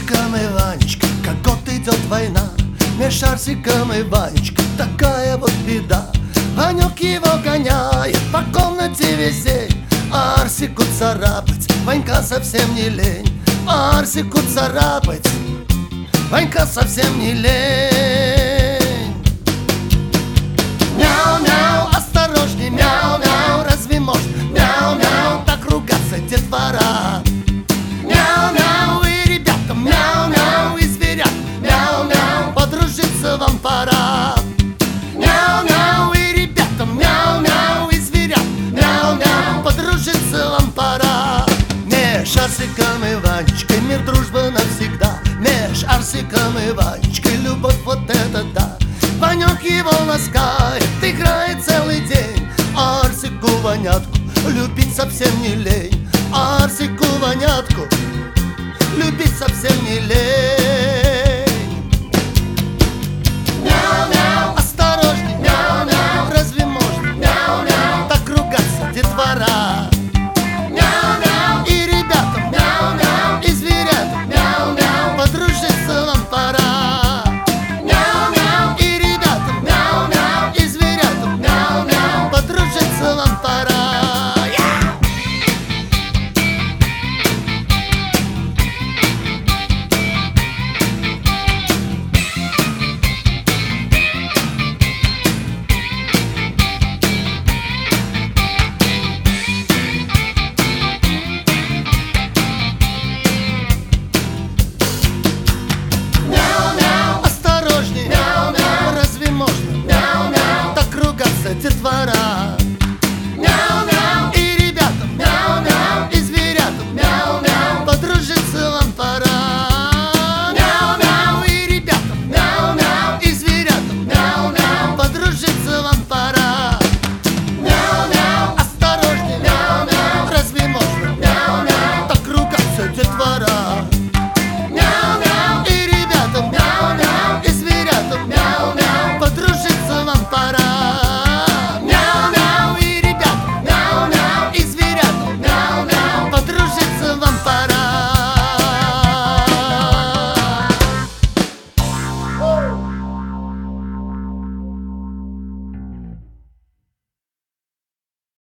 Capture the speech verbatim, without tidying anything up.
Арсиком и Ванечкой, как год идет война, меж Арсиком и Ванечкой такая вот беда. Ванек его гоняет по комнате весь день, а Арсику царапать Ванька совсем не лень. А Арсику царапать Ванька совсем не лень. Мяу-мяу, осторожней, мяу-мяу, разве может мяу-мяу так ругаться детвора? Мяу-мяу, и ребятам мяу-мяу, и зверят мяу-мяу, подружиться вам пора. Мяу-мяу, и ребятам мяу-мяу, и зверят мяу-мяу, подружиться вам пора. Меж Арсиком и Ванечкой мир, дружба навсегда. Меж Арсиком и Ванечкой любовь, вот это да. Ванек его ласкает, играет целый день, а Арсику Ванятку любить совсем не лень. А Арсику Ванятку любить совсем не лень.